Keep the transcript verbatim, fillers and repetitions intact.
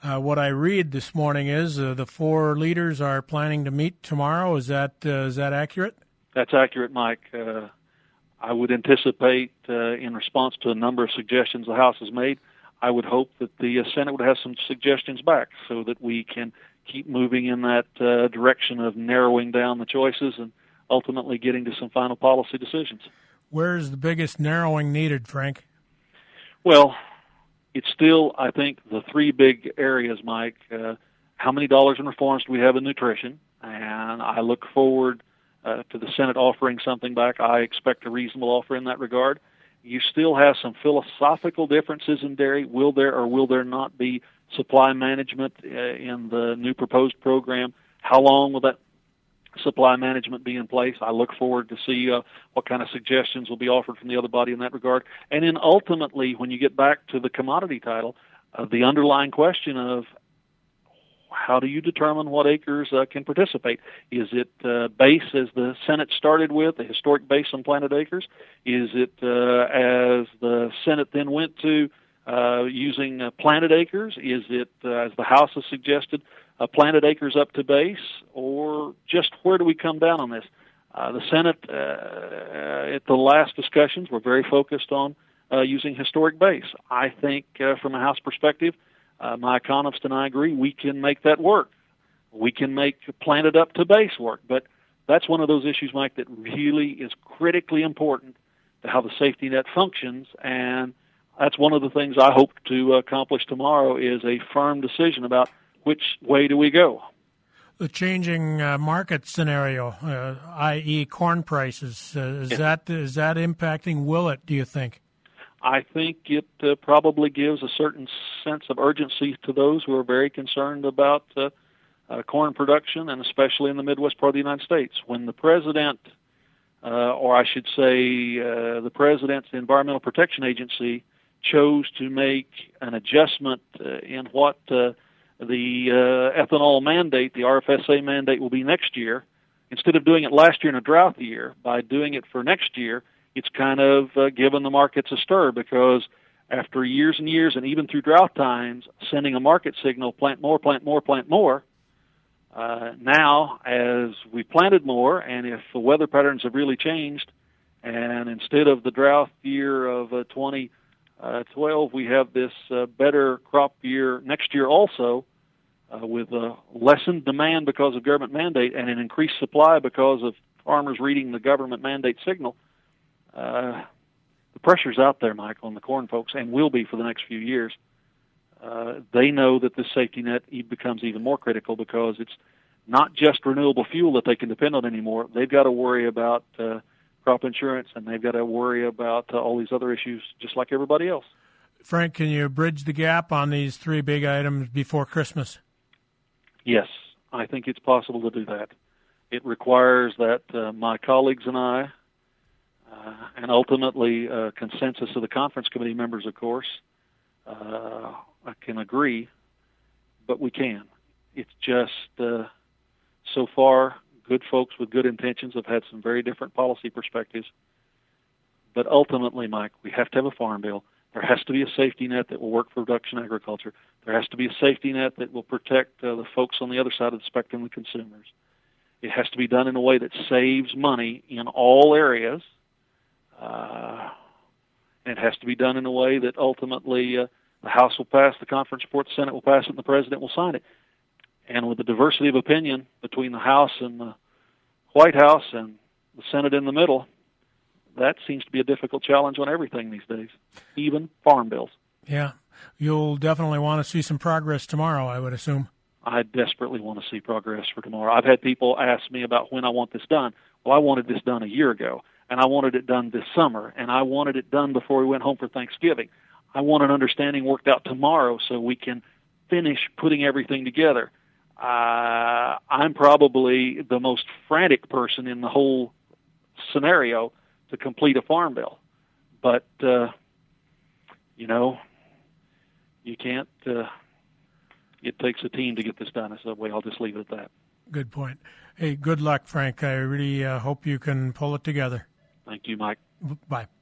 Uh, what I read this morning is uh, the four leaders are planning to meet tomorrow. Is that uh, is that accurate? That's accurate, Mike. Uh, I would anticipate, uh, in response to a number of suggestions the House has made, I would hope that the uh, Senate would have some suggestions back so that we can keep moving in that uh, direction of narrowing down the choices and ultimately getting to some final policy decisions. Where is the biggest narrowing needed, Frank? Well, it's still, I think, the three big areas, Mike. Uh, how many dollars in reforms do we have in nutrition? And I look forward uh, to the Senate offering something back. I expect a reasonable offer in that regard. You still have some philosophical differences in dairy. Will there or will there not be supply management uh, in the new proposed program? How long will that supply management be in place? I look forward to see uh, what kind of suggestions will be offered from the other body in that regard. And then ultimately, when you get back to the commodity title, uh, the underlying question of how do you determine what acres uh, can participate? Is it uh, base, as the Senate started with, the historic base on planted acres? Is it, uh, as the Senate then went to, uh, using uh, planted acres? Is it, uh, as the House has suggested, uh, planted acres up to base? Or just where do we come down on this? Uh, the Senate, uh, at the last discussions, were very focused on uh, using historic base. I think, uh, from a House perspective, Uh, my economist and I agree we can make that work. We can make planted up to base work. But that's one of those issues, Mike, that really is critically important to how the safety net functions. And that's one of the things I hope to accomplish tomorrow is a firm decision about which way do we go. The changing uh, market scenario, uh, that is corn prices, uh, is, yeah. that, is that impacting Willet, do you think? I think it uh, probably gives a certain sense of urgency to those who are very concerned about uh, uh, corn production, and especially in the Midwest part of the United States. When the president, uh, or I should say uh, the president's Environmental Protection Agency, chose to make an adjustment uh, in what uh, the uh, ethanol mandate, the R F S A mandate, will be next year, instead of doing it last year in a drought year, by doing it for next year, it's kind of uh, given the markets a stir, because after years and years, and even through drought times, sending a market signal, plant more, plant more, plant more, uh, now as we planted more, and if the weather patterns have really changed, and instead of the drought year of uh, twenty twelve, we have this uh, better crop year next year also, uh, with a lessened demand because of government mandate and an increased supply because of farmers reading the government mandate signal. Uh, the pressure's out there, Mike, on the corn folks, and will be for the next few years. Uh, they know that this safety net becomes even more critical, because it's not just renewable fuel that they can depend on anymore. They've got to worry about uh, crop insurance, and they've got to worry about uh, all these other issues just like everybody else. Frank, can you bridge the gap on these three big items before Christmas? Yes, I think it's possible to do that. It requires that uh, my colleagues and I, Uh, and ultimately, uh, consensus of the conference committee members, of course, uh, I can agree, but we can. It's just, uh, so far, good folks with good intentions have had some very different policy perspectives. But ultimately, Mike, we have to have a farm bill. There has to be a safety net that will work for production agriculture. There has to be a safety net that will protect uh, the folks on the other side of the spectrum, the consumers. It has to be done in a way that saves money in all areas. Uh, and it has to be done in a way that ultimately uh, the House will pass the conference report, the Senate will pass it, and the President will sign it. And with the diversity of opinion between the House and the White House and the Senate in the middle, that seems to be a difficult challenge on everything these days, even farm bills. Yeah. You'll definitely want to see some progress tomorrow, I would assume. I desperately want to see progress for tomorrow. I've had people ask me about when I want this done. Well, I wanted this done a year ago. And I wanted it done this summer, and I wanted it done before we went home for Thanksgiving. I want an understanding worked out tomorrow so we can finish putting everything together. Uh, I'm probably the most frantic person in the whole scenario to complete a farm bill. But, uh, you know, you can't, uh, it takes a team to get this done. So way I'll just leave it at that. Good point. Hey, good luck, Frank. I really uh, hope you can pull it together. Thank you, Mike. Bye.